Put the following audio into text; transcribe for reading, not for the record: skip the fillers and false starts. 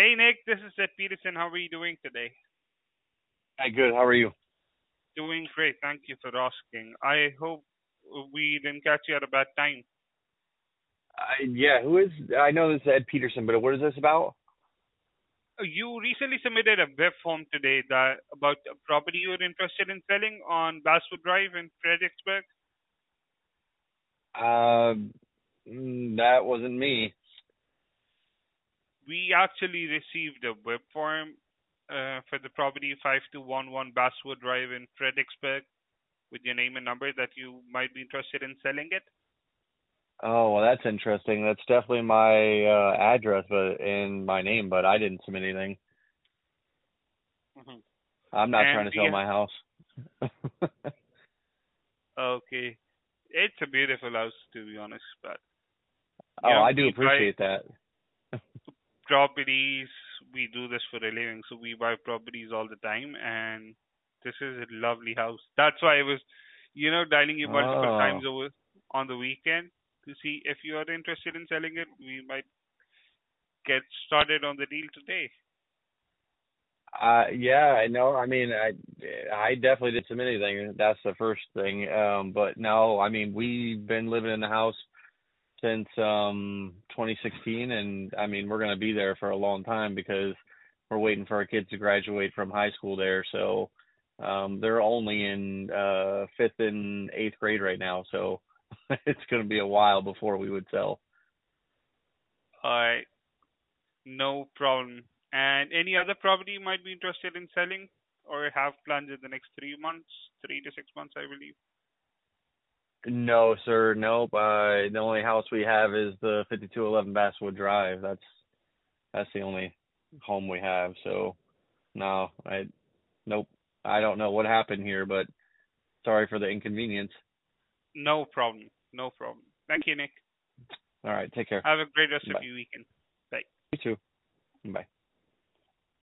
Hey Nick, this is Ed Peterson. How are you doing today? Hi, good. How are you? Doing great. Thank you for asking. I hope we didn't catch you at a bad time. Yeah, who is? I know this is Ed Peterson, but what is this about? You recently submitted a web form today that about a property you're interested in selling on Basswood Drive in Fredericksburg. Um, that wasn't me. We actually received a web form for the property 5211 Basswood Drive in Fredericksburg with your name and number that you might be interested in selling it. Oh, well, that's interesting. That's definitely my address, but in my name, but I didn't submit anything. Hmm. I'm not trying And to sell the my house. okay, it's a beautiful house to be honest, but Oh, I do we buy appreciate that. properties. We do this for a living, so we buy properties all the time, and this is a lovely house. That's why I was, dialing you multiple times Oh, over on the weekend to see if you are interested in selling it. We might get started on the deal today. yeah, I know. I mean, I definitely didn't submit anything. That's the first thing. But no, I mean, we've been living in the house since 2016, and I mean we're going to be there for a long time because we're waiting for our kids to graduate from high school there. So they're only in fifth and eighth grade right now, so it's going to be a while before we would sell. I No problem. And any other property you might be interested in selling or have plans in the next 3 months, 3 to 6 months, I believe. No, sir. Nope. The only house we have is the 5211 Basswood Drive. That's the only home we have. So no, nope. I don't know what happened here, but sorry for the inconvenience. No problem. No problem. Thank you, Nick. All right. Take care. Have a great rest of Bye. your weekend. Bye. You too. Bye.